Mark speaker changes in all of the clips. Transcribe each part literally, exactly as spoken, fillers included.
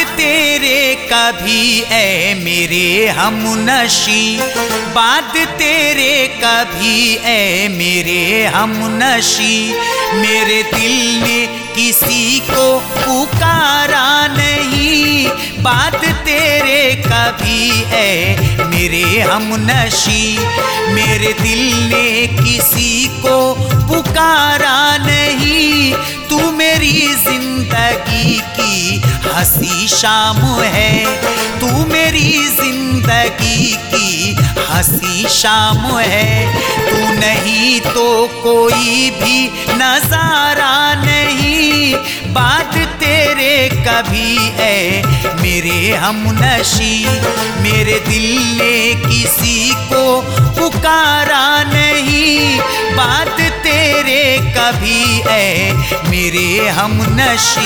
Speaker 1: तेरे कभी ऐ मेरे हमनशी, बात तेरे कभी ऐ मेरे हमनशी। मेरे दिल ने किसी को पुकारा नहीं, बात तेरे कभी ऐ मेरे हमनशी। मेरे दिल ने किसी को पुकारा नहीं, तू मेरी जिंदगी की हंसी शाम है, तू मेरी जिंदगी की हंसी शाम है। तू नहीं तो कोई भी नजारा नहीं, बात तेरे कभी ऐ मेरे हमनशी। मेरे दिल ने किसी को पुकारा नहीं, बात तेरे कभी ऐ मेरे हमनशी।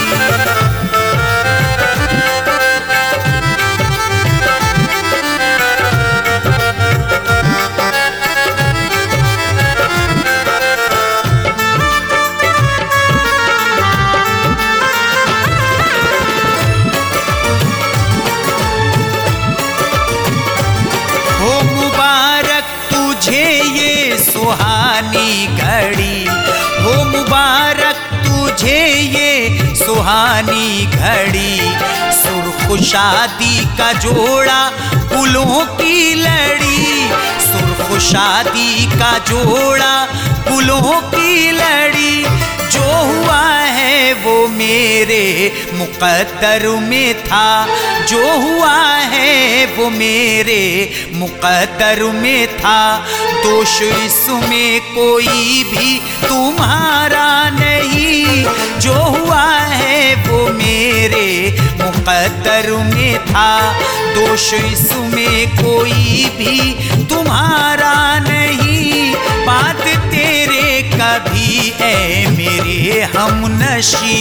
Speaker 1: सुहानी घड़ी हो मुबारक तुझे ये सुहानी घड़ी। सुर्ख शादी का जोड़ा फूलों की लड़ी, सुर्ख शादी का जोड़ा फूलों की लड़ी। जो हुआ है वो मेरे मुक़द्दर में था, जो हुआ है वो मेरे मुक़द्दर में था। दोष इसमें कोई भी तुम्हारा नहीं, जो हुआ है वो मेरे मुक़द्दर में था। दोष इसमें कोई भी तुम्हारा नहीं, बात तेरे कभी ऐ मेरे हमनशी।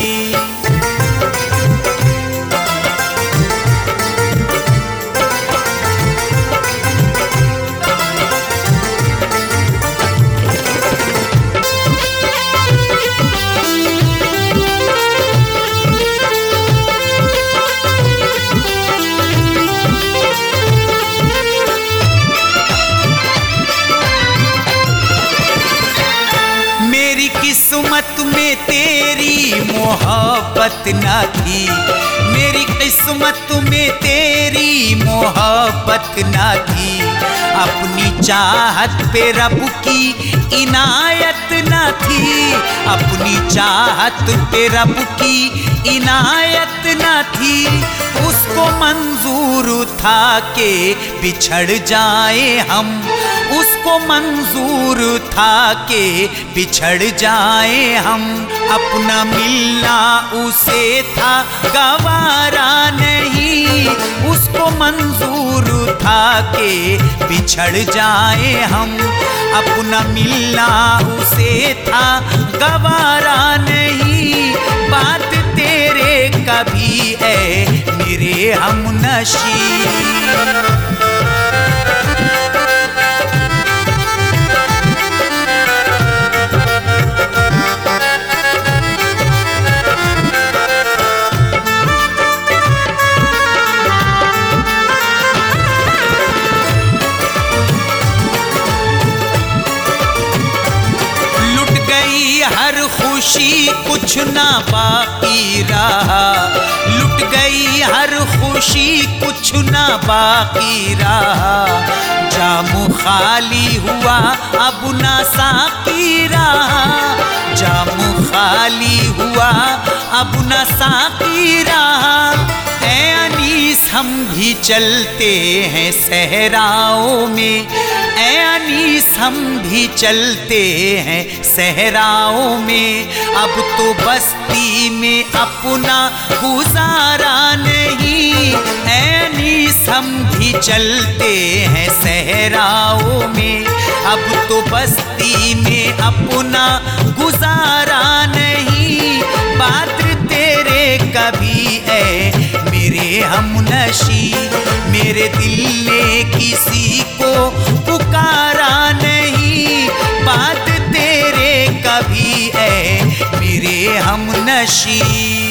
Speaker 1: किस्मत में तेरी मोहब्बत न थी, मेरी किस्मत में तेरी मोहब्बत न थी। अपनी चाहत पे रब की इनायत न थी, अपनी चाहत पे रब की इनायत न थी। उसको मंजूर था कि बिछड़ जाए हम, उसको मंजूर था कि बिछड़ जाए हम। अपना मिलना उसे था गवारा नहीं, उसको मंजूर था कि बिछड़ जाए हम। अपना मिलना उसे था गवारा नहीं, बात तेरे कभी ऐ मेरे हमनशी। हर खुशी कुछ ना बाकी रहा, लुट गई हर खुशी कुछ ना बाकी रहा। जाम खाली हुआ अब ना साकी रहा, जाम खाली हुआ अब ना साकी रहा। ऐ अनीस हम भी चलते हैं सहराओं में, ऐ अनीस हम भी चलते हैं सहराओं में। अब तो बस्ती में अपना गुजारा नहीं, ऐ अनीस हम भी चलते हैं सहराओं में। अब तो बस्ती में अपना गुजारा नहीं, बात तेरे कभी ऐ मेरे हमनशी। मेरे दिल ने किसी को पुकारा नहीं, बात तेरे कभी ऐ मेरे हमनशी।